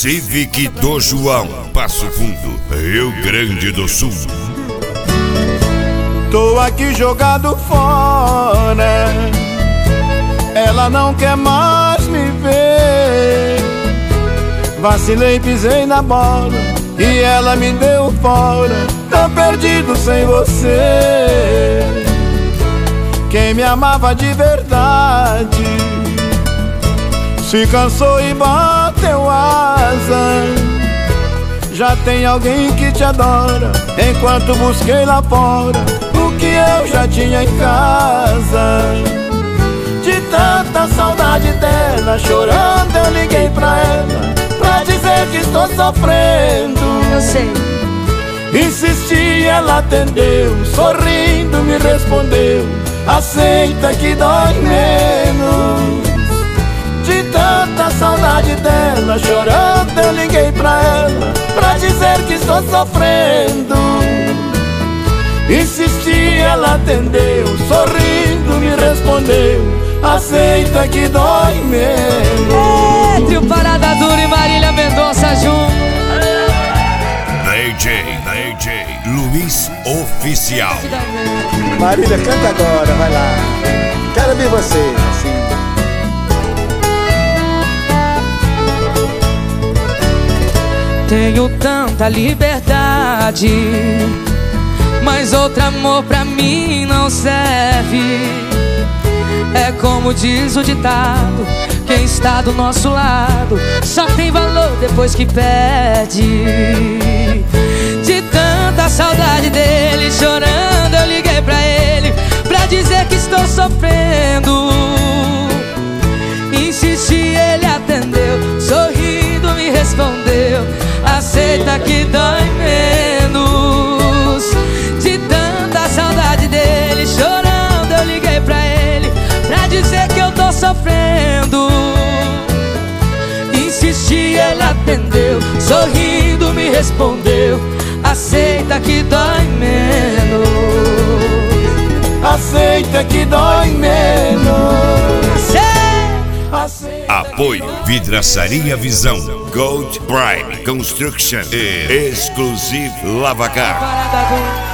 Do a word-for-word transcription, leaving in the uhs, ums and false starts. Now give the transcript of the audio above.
Civic do João, Passo Fundo, Rio Grande do Sul. Tô aqui jogado fora, ela não quer mais me ver. Vacilei, pisei na bola e ela me deu fora. Tô perdido sem você. Quem me amava de verdade se cansou e bateu asa. Já tem alguém que te adora, enquanto busquei lá fora o que eu já tinha em casa. De tanta saudade dela, chorando eu liguei pra ela, pra dizer que estou sofrendo. Eu sei. Insisti, ela atendeu, sorrindo me respondeu: aceita que dói menos. De tanta saudade dela, chorando eu liguei pra ela, pra dizer que estou sofrendo. Insisti, ela atendeu, sorrindo me respondeu: aceita que dói menos. Entre o Parada Dura e Marília Mendonça junto. D J, D J Luiz Oficial. Marília, canta agora, vai lá. Quero ver você, assim. Tenho tanta liberdade, mas outro amor pra mim não serve. É como diz o ditado: quem está do nosso lado só tem valor depois que perde. De tanta saudade dele, chorando eu liguei pra ele, pra dizer que estou sofrendo. Insisti, ele atendeu, sorrindo me respondeu: aceita que dói menos. De tanta saudade dele, chorando eu liguei pra ele, pra dizer que eu tô sofrendo. Insisti, ele atendeu, sorrindo me respondeu: aceita que dói menos. Aceita que dói menos. Aceita. Apoio Vidraçaria Visão, Gold Prime Construction e Exclusive Lavacar.